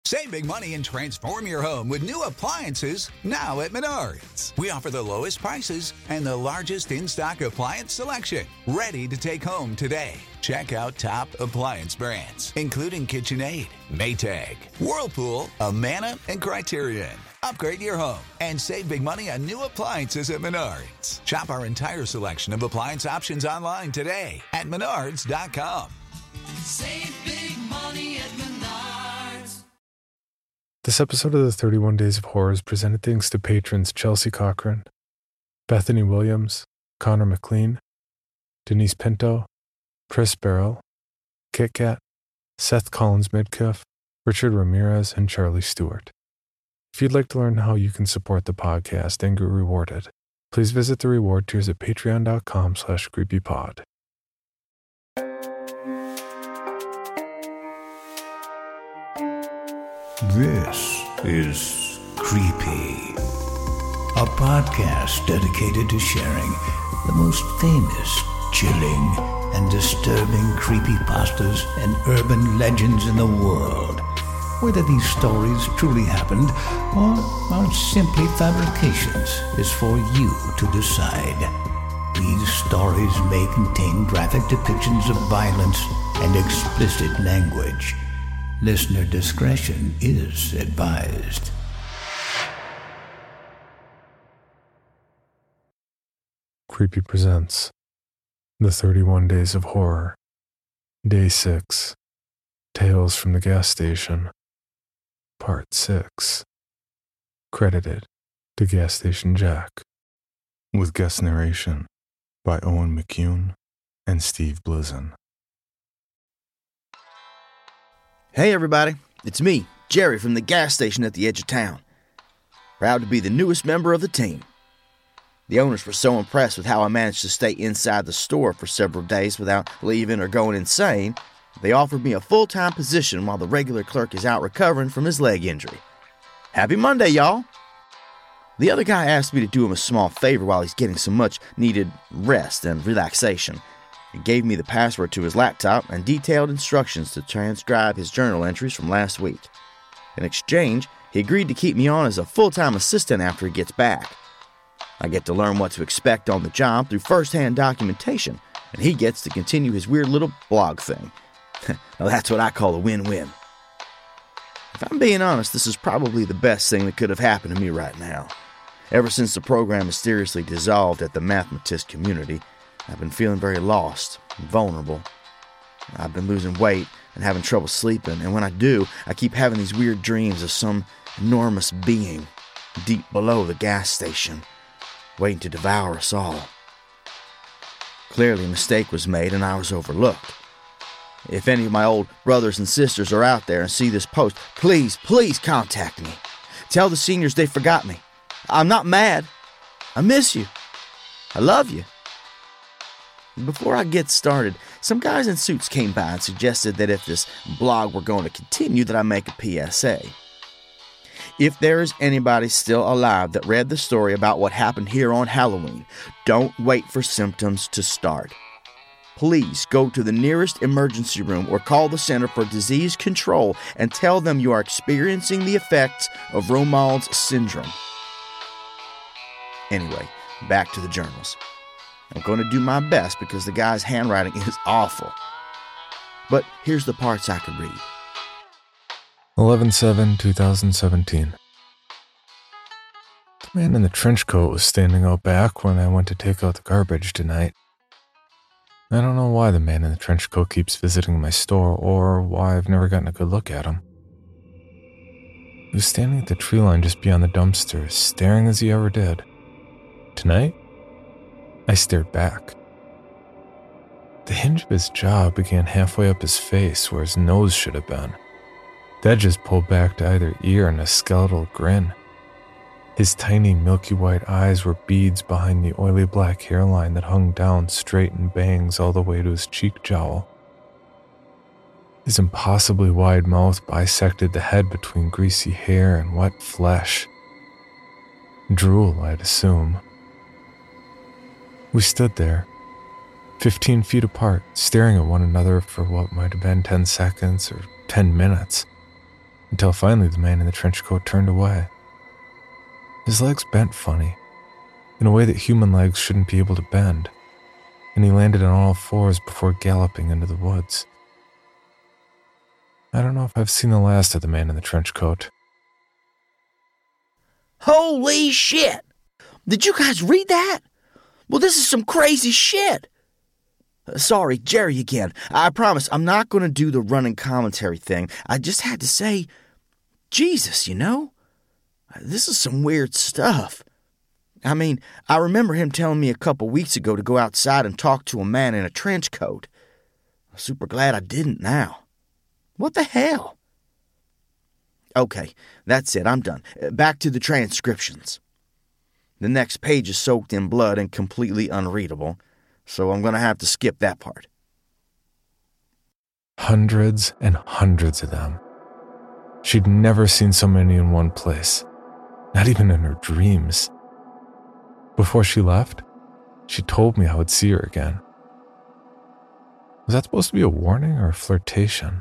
Save big money and transform your home with new appliances now at Menards. We offer the lowest prices and the largest in-stock appliance selection. Ready to take home today. Check out top appliance brands, including KitchenAid, Maytag, Whirlpool, Amana, and Criterion. Upgrade your home and save big money on new appliances at Menards. Shop our entire selection of appliance options online today at Menards.com. Save big money at Menards. This episode of the 31 Days of Horror is presented thanks to patrons Chelsea Cochran, Bethany Williams, Connor McLean, Denise Pinto, Chris Barrell, Kit Kat, Seth Collins Midkiff, Richard Ramirez, and Charlie Stewart. If you'd like to learn how you can support the podcast and get rewarded, please visit the reward tiers at patreon.com/creepypod. This is Creepy, a podcast dedicated to sharing the most famous, chilling, and disturbing creepypastas and urban legends in the world. Whether these stories truly happened or are simply fabrications is for you to decide. These stories may contain graphic depictions of violence and explicit language. Listener discretion is advised. Creepy presents The 31 Days of Horror, Day 6, Tales from the Gas Station, Part 6, credited to Gas Station Jack, with guest narration by Owen McCune and Steve Blizzen. Hey everybody, it's me, Jerry from the gas station at the edge of town. Proud to be the newest member of the team. The owners were so impressed with how I managed to stay inside the store for several days without leaving or going insane, they offered me a full-time position while the regular clerk is out recovering from his leg injury. Happy Monday, y'all! The other guy asked me to do him a small favor while he's getting some much-needed rest and relaxation. He gave me the password to his laptop and detailed instructions to transcribe his journal entries from last week. In exchange, he agreed to keep me on as a full-time assistant after he gets back. I get to learn what to expect on the job through first-hand documentation, and he gets to continue his weird little blog thing. Now that's what I call a win-win. If I'm being honest, this is probably the best thing that could have happened to me right now. Ever since the program mysteriously dissolved at the Mathematist community, I've been feeling very lost and vulnerable. I've been losing weight and having trouble sleeping, and when I do, I keep having these weird dreams of some enormous being deep below the gas station, waiting to devour us all. Clearly a mistake was made and I was overlooked. If any of my old brothers and sisters are out there and see this post, please contact me. Tell the seniors they forgot me. I'm not mad. I miss you. I love you. Before I get started, some guys in suits came by and suggested that if this blog were going to continue, that I make a PSA. If there is anybody still alive that read the story about what happened here on Halloween, don't wait for symptoms to start. Please go to the nearest emergency room or call the Center for Disease Control and tell them you are experiencing the effects of Romalds syndrome. Anyway, back to the journals. I'm going to do my best because the guy's handwriting is awful. But here's the parts I could read. 11/7/2017. The man in the trench coat was standing out back when I went to take out the garbage tonight. I don't know why the man in the trench coat keeps visiting my store or why I've never gotten a good look at him. He was standing at the tree line just beyond the dumpster, staring as he ever did. Tonight, I stared back. The hinge of his jaw began halfway up his face where his nose should have been. The edges pulled back to either ear in a skeletal grin. His tiny milky white eyes were beads behind the oily black hairline that hung down straight in bangs all the way to his cheek jowl. His impossibly wide mouth bisected the head between greasy hair and wet flesh. Drool, I'd assume. We stood there, 15 feet apart, staring at one another for what might have been 10 seconds or 10 minutes. until finally the man in the trench coat turned away. His legs bent funny, in a way that human legs shouldn't be able to bend, and he landed on all fours before galloping into the woods. I don't know if I've seen the last of the man in the trench coat. Holy shit! Did you guys read that? Well, this is some crazy shit. Sorry, Jerry again. I promise I'm not going to do the running commentary thing. I just had to say, Jesus, you know? This is some weird stuff. I mean, I remember him telling me a couple weeks ago to go outside and talk to a man in a trench coat. I'm super glad I didn't now. What the hell? Okay, that's it. I'm done. Back to the transcriptions. The next page is soaked in blood and completely unreadable, so I'm going to have to skip that part. Hundreds and hundreds of them. She'd never seen so many in one place, not even in her dreams. Before she left, she told me I would see her again. Was that supposed to be a warning or a flirtation?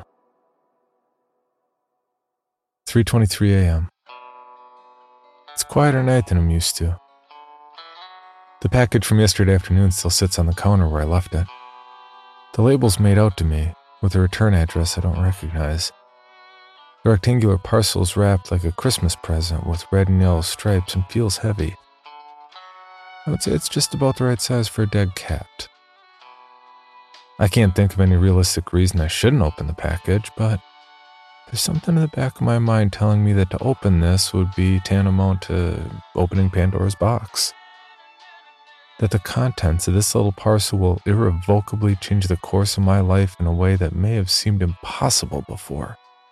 3:23 a.m. It's a quieter night than I'm used to. The package from yesterday afternoon still sits on the counter where I left it. The label's made out to me, with a return address I don't recognize. The rectangular parcel is wrapped like a Christmas present with red and yellow stripes and feels heavy. I would say it's just about the right size for a dead cat. I can't think of any realistic reason I shouldn't open the package, but there's something in the back of my mind telling me that to open this would be tantamount to opening Pandora's box. That the contents of this little parcel will irrevocably change the course of my life in a way that may have seemed impossible before.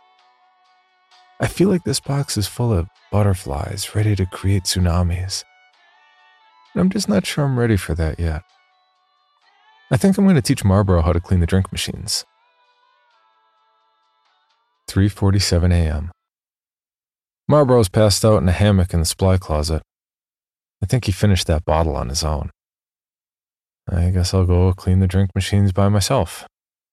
I feel like this box is full of butterflies ready to create tsunamis. And I'm just not sure I'm ready for that yet. I think I'm going to teach Marlboro how to clean the drink machines. 3:47 a.m. Marlboro's passed out in a hammock in the supply closet. I think he finished that bottle on his own. I guess I'll go clean the drink machines by myself.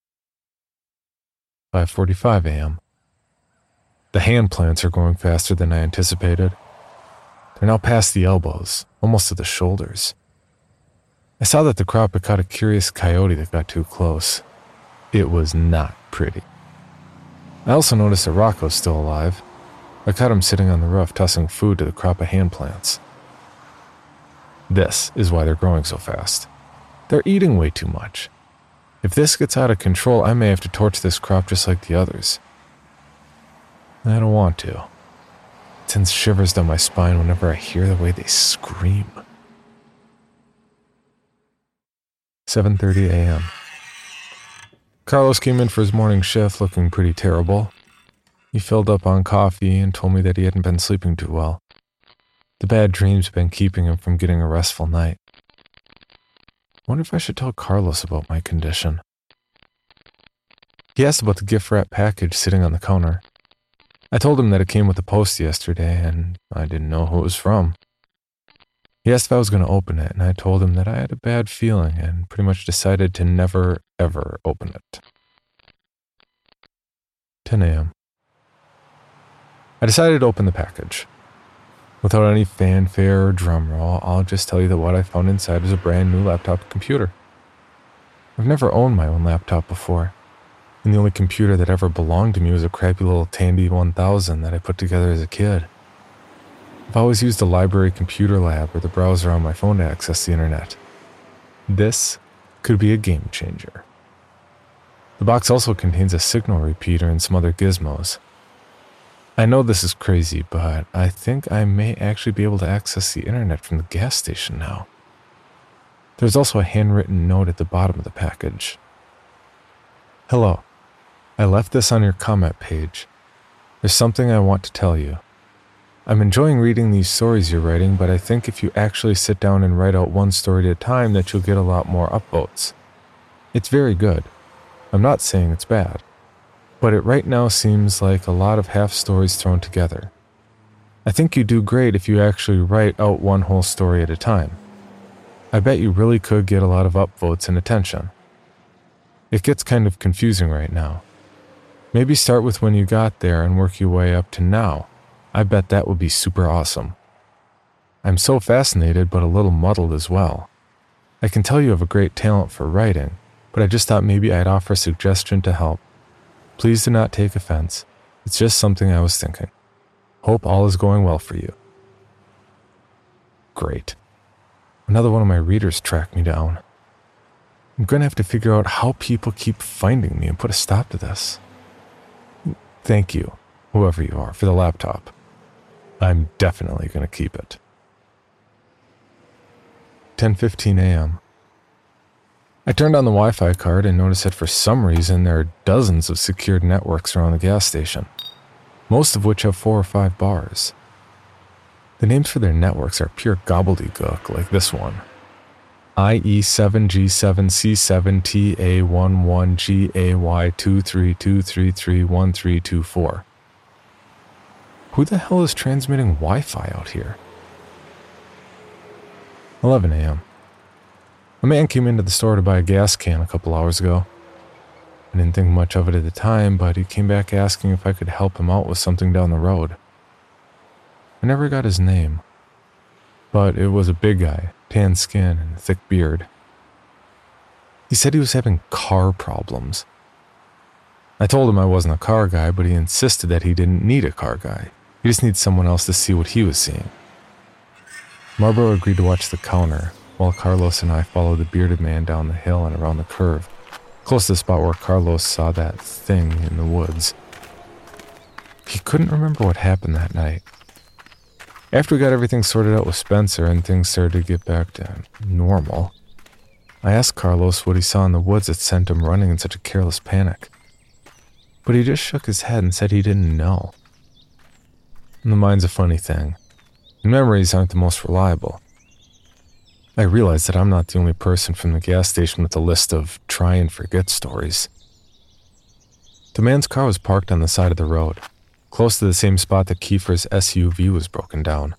5:45 a.m. The hand plants are going faster than I anticipated. They're now past the elbows, almost to the shoulders. I saw that the crop had caught a curious coyote that got too close. It was not pretty. I also noticed that Rocco's still alive. I caught him sitting on the roof tossing food to the crop of hand plants. This is why they're growing so fast. They're eating way too much. If this gets out of control, I may have to torch this crop just like the others. I don't want to. It sends shivers down my spine whenever I hear the way they scream. 7:30 a.m. Carlos came in for his morning shift looking pretty terrible. He filled up on coffee and told me that he hadn't been sleeping too well. The bad dreams had been keeping him from getting a restful night. I wonder if I should tell Carlos about my condition. He asked about the gift wrap package sitting on the counter. I told him that it came with the post yesterday and I didn't know who it was from. He asked if I was going to open it, and I told him that I had a bad feeling and pretty much decided to never, ever open it. 10 a.m. I decided to open the package. Without any fanfare or drumroll, I'll just tell you that what I found inside was a brand new laptop computer. I've never owned my own laptop before, and the only computer that ever belonged to me was a crappy little Tandy 1000 that I put together as a kid. I've always used the library computer lab or the browser on my phone to access the internet. This could be a game changer. The box also contains a signal repeater and some other gizmos. I know this is crazy, but I think I may actually be able to access the internet from the gas station now. There's also a handwritten note at the bottom of the package. Hello. I left this on your comment page. There's something I want to tell you. I'm enjoying reading these stories you're writing, but I think if you actually sit down and write out one story at a time that you'll get a lot more upvotes. It's very good. I'm not saying it's bad, but it right now seems like a lot of half stories thrown together. I think you do great if you actually write out one whole story at a time. I bet you really could get a lot of upvotes and attention. It gets kind of confusing right now. Maybe start with when you got there and work your way up to now. I bet that would be super awesome. I'm so fascinated but a little muddled as well. I can tell you have a great talent for writing, but I just thought maybe I'd offer a suggestion to help. Please do not take offense. It's just something I was thinking. Hope all is going well for you. Great. Another one of my readers tracked me down. I'm going to have to figure out how people keep finding me and put a stop to this. Thank you, whoever you are, for the laptop. I'm definitely going to keep it. 10:15 a.m. I turned on the Wi-Fi card and noticed that for some reason there are dozens of secured networks around the gas station, most of which have 4 or 5 bars. The names for their networks are pure gobbledygook, like this one. IE7G7C7TA11GAY232331324. Who the hell is transmitting Wi-Fi out here? 11 a.m. A man came into the store to buy a gas can a couple hours ago. I didn't think much of it at the time, but he came back asking if I could help him out with something down the road. I never got his name, but it was a big guy, tan skin and thick beard. He said he was having car problems. I told him I wasn't a car guy, but he insisted that he didn't need a car guy. He just needed someone else to see what he was seeing. Marlboro agreed to watch the counter, while Carlos and I followed the bearded man down the hill and around the curve, close to the spot where Carlos saw that thing in the woods. He couldn't remember what happened that night. After we got everything sorted out with Spencer and things started to get back to normal, I asked Carlos what he saw in the woods that sent him running in such a careless panic. But he just shook his head and said he didn't know. And the mind's a funny thing, and memories aren't the most reliable. I realized that I'm not the only person from the gas station with a list of try and forget stories. The man's car was parked on the side of the road, close to the same spot that Kiefer's SUV was broken down.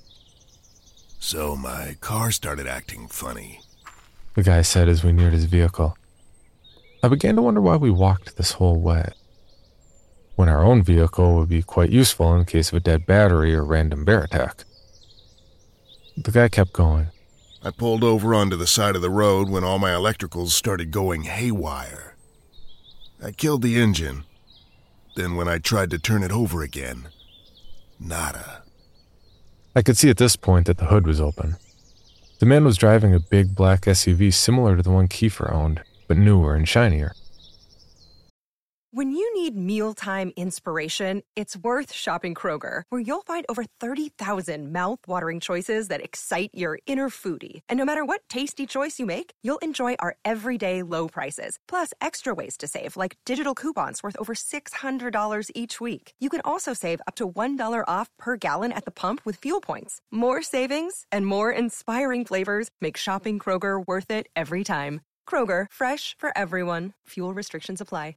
So my car started acting funny, the guy said as we neared his vehicle. I began to wonder why we walked this whole way, when our own vehicle would be quite useful in case of a dead battery or random bear attack. The guy kept going. I pulled over onto the side of the road when all my electricals started going haywire. I killed the engine. Then when I tried to turn it over again, nada. I could see at this point that the hood was open. The man was driving a big black SUV similar to the one Kiefer owned, but newer and shinier. When you need mealtime inspiration, it's worth shopping Kroger, where you'll find over 30,000 mouth-watering choices that excite your inner foodie. And no matter what tasty choice you make, you'll enjoy our everyday low prices, plus extra ways to save, like digital coupons worth over $600 each week. You can also save up to $1 off per gallon at the pump with fuel points. More savings and more inspiring flavors make shopping Kroger worth it every time. Kroger, fresh for everyone. Fuel restrictions apply.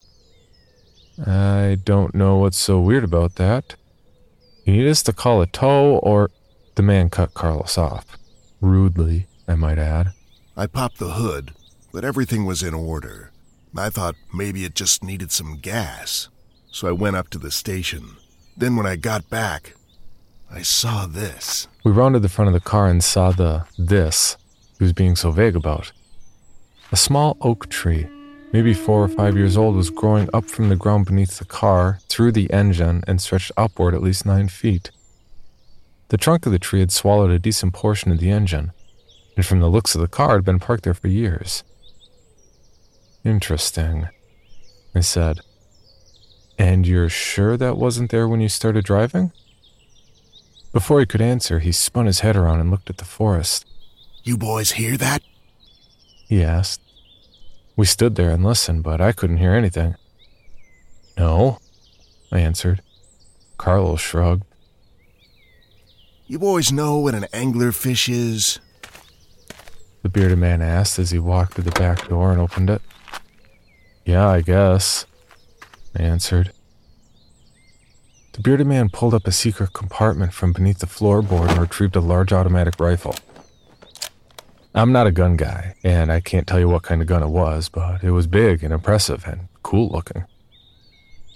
I don't know what's so weird about that. You need us to call a tow or... The man cut Carlos off. Rudely, I might add. I popped the hood, but everything was in order. I thought maybe it just needed some gas, so I went up to the station. Then when I got back, I saw this. We rounded the front of the car and saw this he was being so vague about. A small oak tree, maybe 4 or 5 years old, was growing up from the ground beneath the car, through the engine, and stretched upward at least 9 feet. The trunk of the tree had swallowed a decent portion of the engine, and from the looks of the car, had been parked there for years. Interesting, I said. And you're sure that wasn't there when you started driving? Before he could answer, he spun his head around and looked at the forest. You boys hear that? He asked. We stood there and listened, but I couldn't hear anything. No, I answered. Carlos shrugged. You boys know what an anglerfish is? The bearded man asked as he walked to the back door and opened it. Yeah, I guess, I answered. The bearded man pulled up a secret compartment from beneath the floorboard and retrieved a large automatic rifle. I'm not a gun guy, and I can't tell you what kind of gun it was, but it was big and impressive and cool looking.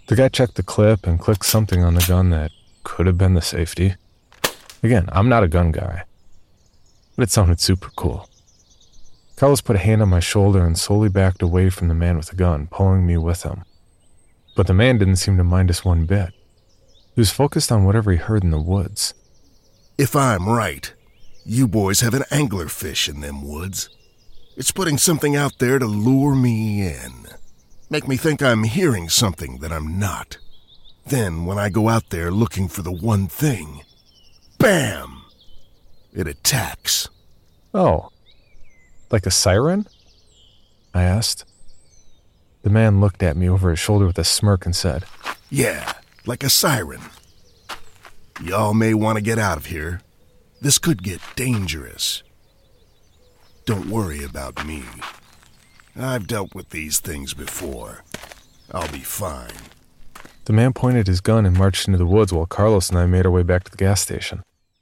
The guy checked the clip and clicked something on the gun that could have been the safety. Again, I'm not a gun guy, but it sounded super cool. Carlos put a hand on my shoulder and slowly backed away from the man with the gun, pulling me with him. But the man didn't seem to mind us one bit. He was focused on whatever he heard in the woods. If I'm right, you boys have an anglerfish in them woods. It's putting something out there to lure me in. Make me think I'm hearing something that I'm not. Then, when I go out there looking for the one thing, bam! It attacks. Oh, like a siren? I asked. The man looked at me over his shoulder with a smirk and said, Yeah, like a siren. Y'all may want to get out of here. This could get dangerous. Don't worry about me. I've dealt with these things before. I'll be fine. The man pointed his gun and marched into the woods while Carlos and I made our way back to the gas station.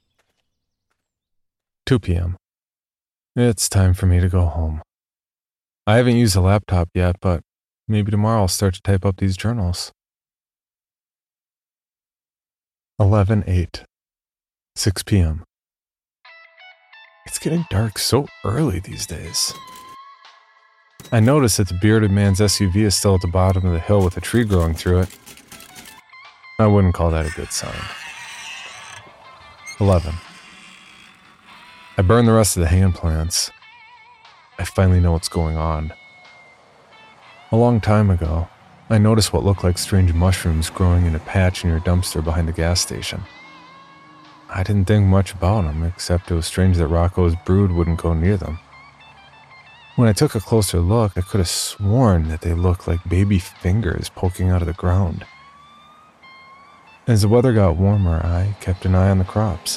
2 p.m. It's time for me to go home. I haven't used the laptop yet, but maybe tomorrow I'll start to type up these journals. 11:08. 6 p.m. It's getting dark so early these days. I notice that the bearded man's SUV is still at the bottom of the hill with a tree growing through it. I wouldn't call that a good sign. 11. I burn the rest of the hand plants. I finally know what's going on. A long time ago, I noticed what looked like strange mushrooms growing in a patch near a dumpster behind the gas station. I didn't think much about them, except it was strange that Rocco's brood wouldn't go near them. When I took a closer look, I could have sworn that they looked like baby fingers poking out of the ground. As the weather got warmer, I kept an eye on the crops.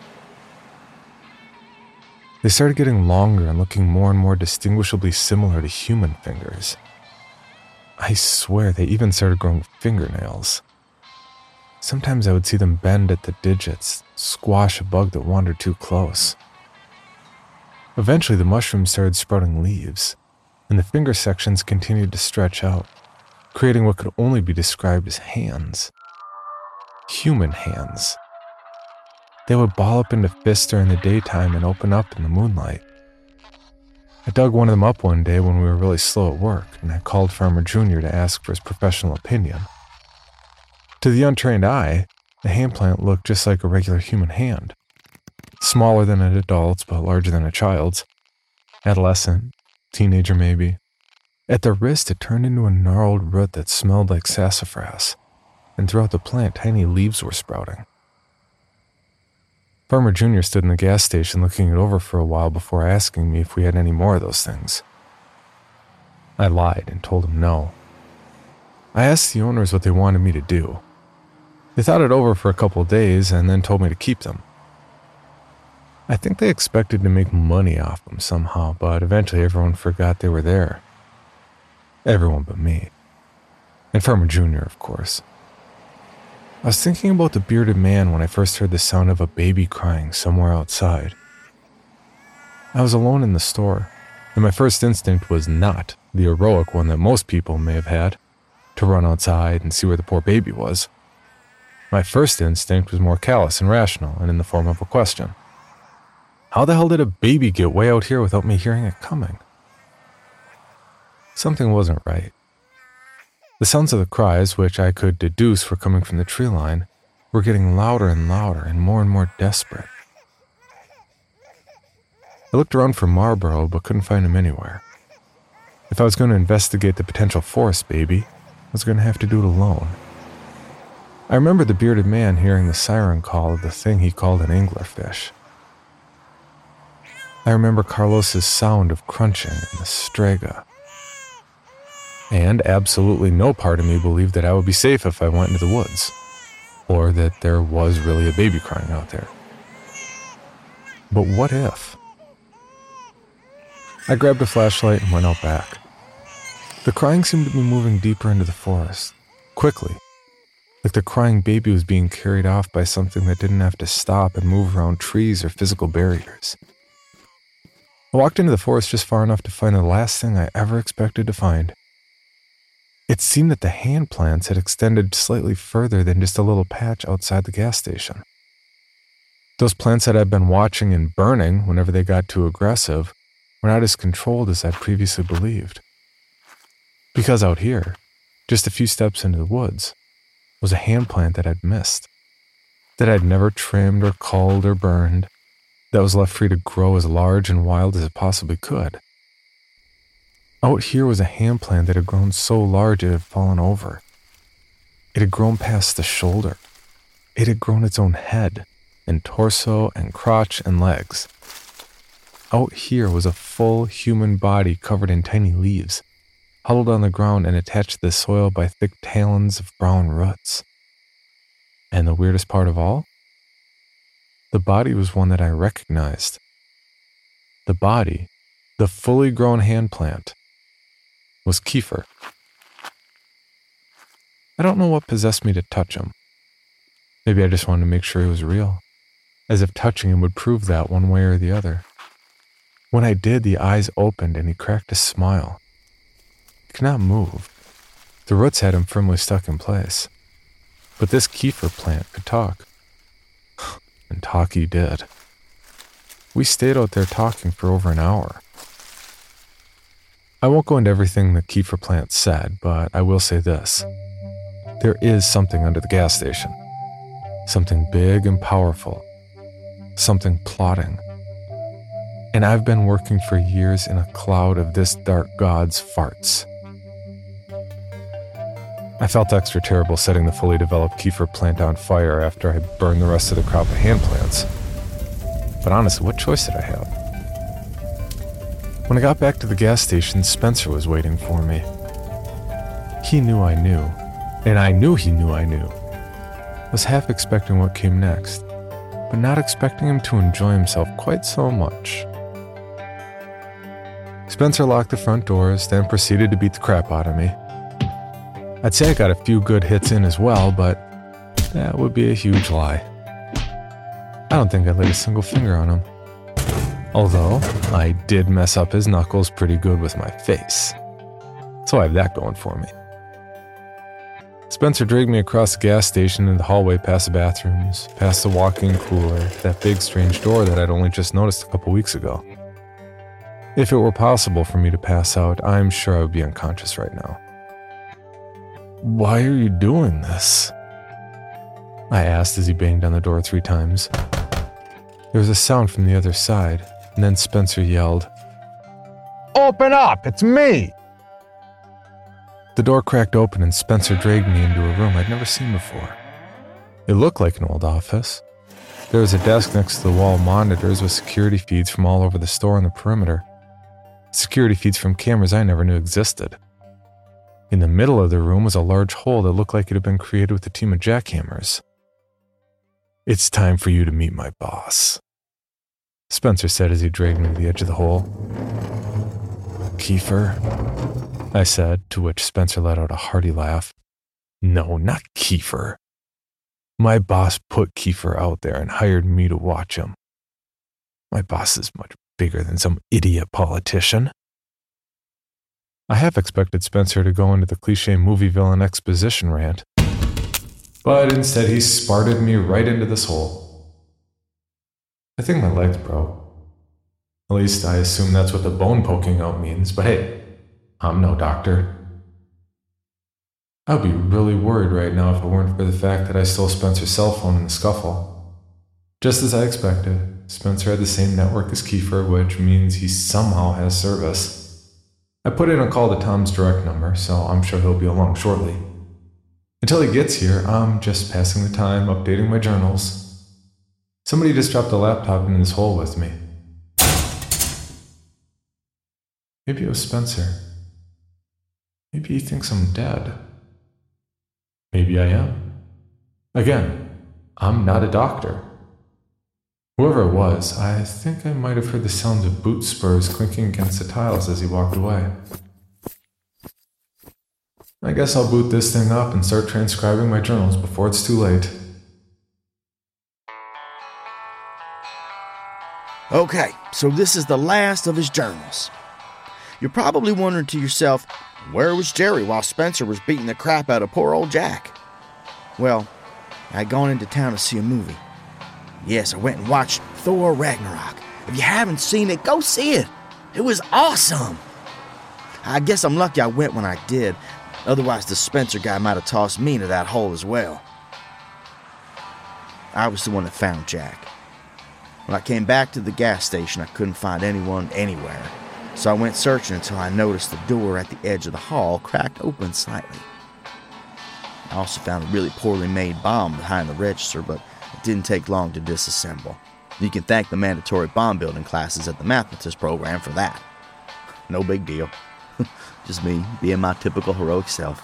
They started getting longer and looking more and more distinguishably similar to human fingers. I swear they even started growing fingernails. Sometimes I would see them bend at the digits, squash a bug that wandered too close. Eventually, the mushrooms started sprouting leaves, and the finger sections continued to stretch out, creating what could only be described as hands. Human hands. They would ball up into fists during the daytime and open up in the moonlight. I dug one of them up one day when we were really slow at work, and I called Farmer Jr. to ask for his professional opinion. To the untrained eye, the hand plant looked just like a regular human hand. Smaller than an adult's, but larger than a child's. Adolescent, teenager maybe. At the wrist, it turned into a gnarled root that smelled like sassafras, and throughout the plant, tiny leaves were sprouting. Farmer Jr. stood in the gas station looking it over for a while before asking me if we had any more of those things. I lied and told him no. I asked the owners what they wanted me to do. They thought it over for a couple of days and then told me to keep them. I think they expected to make money off them somehow, but eventually everyone forgot they were there. Everyone but me. And Farmer Jr., of course. I was thinking about the bearded man when I first heard the sound of a baby crying somewhere outside. I was alone in the store, and my first instinct was not the heroic one that most people may have had, to run outside and see where the poor baby was. My first instinct was more callous and rational, and in the form of a question. How the hell did a baby get way out here without me hearing it coming? Something wasn't right. The sounds of the cries, which I could deduce were coming from the tree line, were getting louder and louder and more desperate. I looked around for Marlboro, but couldn't find him anywhere. If I was going to investigate the potential forest baby, I was going to have to do it alone. I remember the bearded man hearing the siren call of the thing he called an anglerfish. I remember Carlos's sound of crunching in the strega. And absolutely no part of me believed that I would be safe if I went into the woods, or that there was really a baby crying out there. But what if? I grabbed a flashlight and went out back. The crying seemed to be moving deeper into the forest, quickly, like the crying baby was being carried off by something that didn't have to stop and move around trees or physical barriers. I walked into the forest just far enough to find the last thing I ever expected to find. It seemed that the hand plants had extended slightly further than just a little patch outside the gas station. Those plants that I'd been watching and burning whenever they got too aggressive were not as controlled as I'd previously believed. Because out here, just a few steps into the woods, was a hand plant that I'd missed, that I'd never trimmed or culled or burned, that was left free to grow as large and wild as it possibly could. Out here was a hand plant that had grown so large it had fallen over. It had grown past the shoulder. It had grown its own head and torso and crotch and legs. Out here was a full human body covered in tiny leaves, huddled on the ground and attached to the soil by thick talons of brown roots. And the weirdest part of all? The body was one that I recognized. The body, the fully grown hand plant, was Kiefer. I don't know what possessed me to touch him. Maybe I just wanted to make sure he was real, as if touching him would prove that one way or the other. When I did, the eyes opened and he cracked a smile. He could not move. The roots had him firmly stuck in place. But this Kiefer plant could talk. And talk he did. We stayed out there talking for over an hour. I won't go into everything the Kiefer plant said, but I will say this. There is something under the gas station. Something big and powerful. Something plotting. And I've been working for years in a cloud of this dark god's farts. I felt extra terrible setting the fully developed Kiefer plant on fire after I burned the rest of the crop of hand plants. But honestly, what choice did I have? When I got back to the gas station, Spencer was waiting for me. He knew I knew, and I knew he knew I knew. I was half expecting what came next, but not expecting him to enjoy himself quite so much. Spencer locked the front doors, then proceeded to beat the crap out of me. I'd say I got a few good hits in as well, but that would be a huge lie. I don't think I laid a single finger on him. Although, I did mess up his knuckles pretty good with my face. So I have that going for me. Spencer dragged me across the gas station and the hallway past the bathrooms, past the walk-in cooler, that big strange door that I'd only just noticed a couple weeks ago. If it were possible for me to pass out, I'm sure I would be unconscious right now. "Why are you doing this?" I asked as he banged on the door 3 times. There was a sound from the other side, and then Spencer yelled, "Open up! It's me!" The door cracked open and Spencer dragged me into a room I'd never seen before. It looked like an old office. There was a desk next to the wall of monitors with security feeds from all over the store and the perimeter. Security feeds from cameras I never knew existed. In the middle of the room was a large hole that looked like it had been created with a team of jackhammers. "It's time for you to meet my boss," Spencer said as he dragged me to the edge of the hole. "Kiefer?" I said, to which Spencer let out a hearty laugh. "No, not Kiefer. My boss put Kiefer out there and hired me to watch him. My boss is much bigger than some idiot politician." I half expected Spencer to go into the cliche movie villain exposition rant, but instead he sparted me right into this hole. I think my legs broke. At least I assume that's what the bone poking out means, but hey, I'm no doctor. I'd be really worried right now if it weren't for the fact that I stole Spencer's cell phone in the scuffle. Just as I expected, Spencer had the same network as Kiefer, which means he somehow has service. I put in a call to Tom's direct number, so I'm sure he'll be along shortly. Until he gets here, I'm just passing the time, updating my journals. Somebody just dropped a laptop in this hole with me. Maybe it was Spencer. Maybe he thinks I'm dead. Maybe I am. Again, I'm not a doctor. Whoever it was, I think I might have heard the sounds of boot spurs clinking against the tiles as he walked away. I guess I'll boot this thing up and start transcribing my journals before it's too late. Okay, so this is the last of his journals. You're probably wondering to yourself, Where was Jerry while Spencer was beating the crap out of poor old Jack? Well, I'd gone into town to see a movie. Yes, I went and watched Thor Ragnarok. If you haven't seen it, go see it. It was awesome. I guess I'm lucky I went when I did. Otherwise, the Spencer guy might have tossed me into that hole as well. I was the one that found Jack. When I came back to the gas station, I couldn't find anyone anywhere. So I went searching until I noticed the door at the edge of the hall cracked open slightly. I also found a really poorly made bomb behind the register, but it didn't take long to disassemble. You can thank the mandatory bomb building classes at the mathematist program for that. No big deal. Just me being my typical heroic self.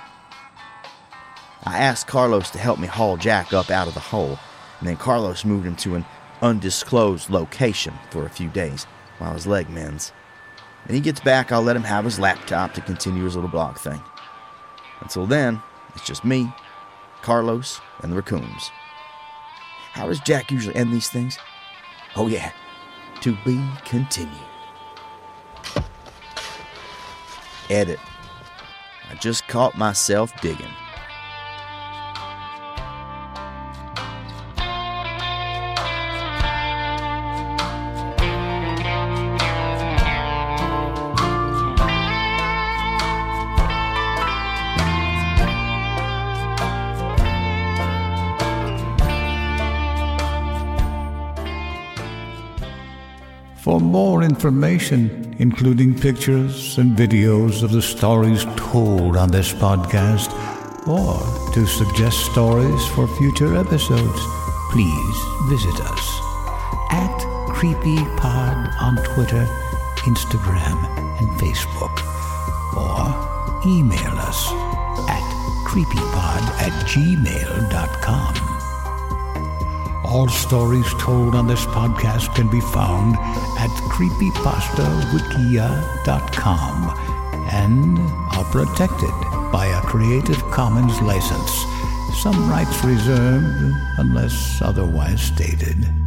I asked Carlos to help me haul Jack up out of the hole, and then Carlos moved him to an undisclosed location for a few days while his leg mends. When he gets back, I'll let him have his laptop to continue his little blog thing. Until then, it's just me, Carlos, and the raccoons. How does Jack usually end these things? Oh yeah, to be continued. Edit. I just caught myself digging. For more information, including pictures and videos of the stories told on this podcast, or to suggest stories for future episodes, please visit us at CreepyPod on Twitter, Instagram, and Facebook, or email us at creepypod@gmail.com. All stories told on this podcast can be found at creepypastawikia.com and are protected by a Creative Commons license. Some rights reserved unless otherwise stated.